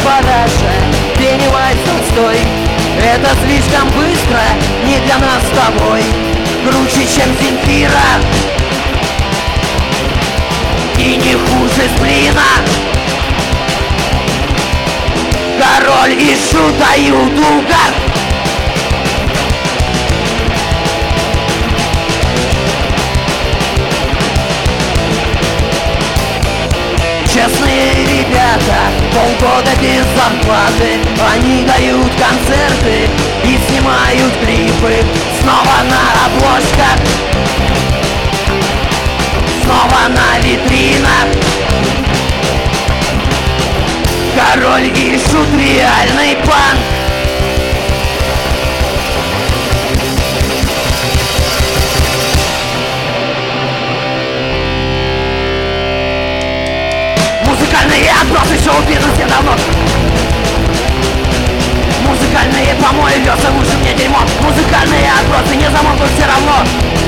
параша, Пеннивайз Толстой. Это слишком быстро, не для нас с тобой. Круче, чем Земфира, и не хуже Сплина. Король и Шут дают угар. Честные ребята, полгода без зарплаты, они дают концерты и снимают клипы. Снова на обложках, снова на витринах. Король и Шут реальный панк. Музыкальные отбросы, шоу-бизнесе давно. Музыкальные помои, вёсы, лучше мне дерьмо. Музыкальные отбросы не замолкнут все равно.